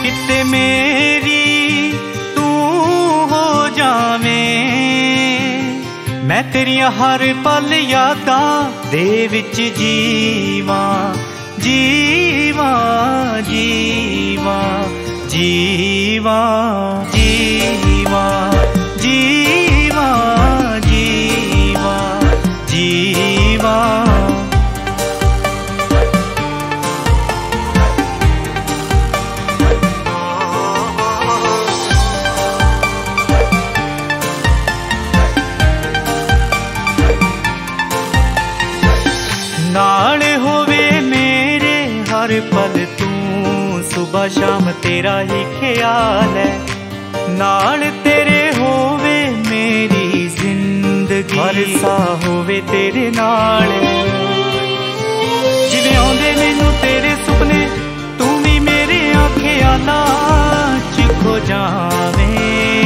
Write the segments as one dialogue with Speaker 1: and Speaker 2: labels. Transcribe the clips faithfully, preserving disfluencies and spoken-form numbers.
Speaker 1: किते मेरी तू हो जावें, मैं तेरिया हर पल यादां दे विच जीवां जीवां जीवां जीवां जीवां जीवां जीवां जीवां। नाल होवे मेरे हर पल तू, सुबह शाम तेरा ही ख्याल है, नाल तेरे होवे मेरी जिंदगी, हर सा होवे तेरे नाल। जिवें आउंदे मैनू तेरे सुपने, तू भी मेरे ख्यालां च खो जावें,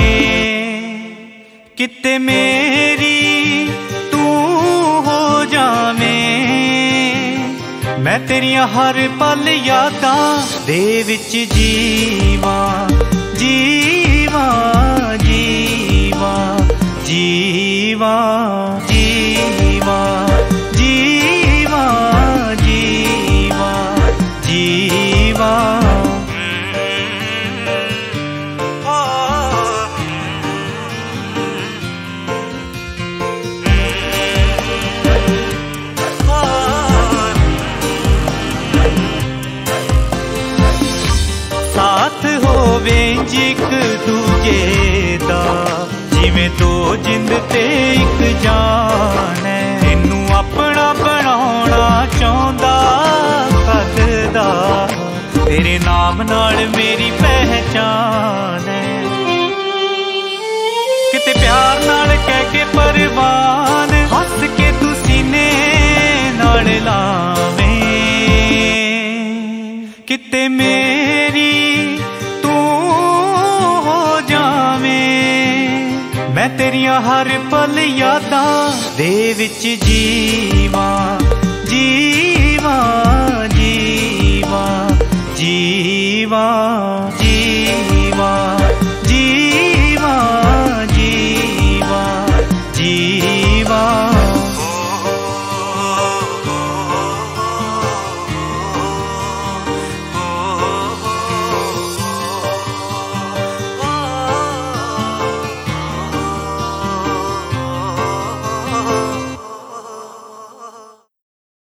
Speaker 1: किते मेरी तू हो जावें, मैं तेरिया हर पल यादां दे विच जीवां जीवां जीवां जीवां जीवां जीवां जीवां जीवां। साथ होवे जिक दूजे दा, जिवें दो जिंद ते इक जान है, तेनू अपना बनाउणा चाहुंदा कददा, तेरे नाम नाल मेरी पहचान है, किते प्यार नाल कह के परवान, हस के तू सीने नाल लावें, किते मेरी तू हो जावें, मैं तेरिया हर पल यादां दे विच जीवां जीवां जीवां जीवां।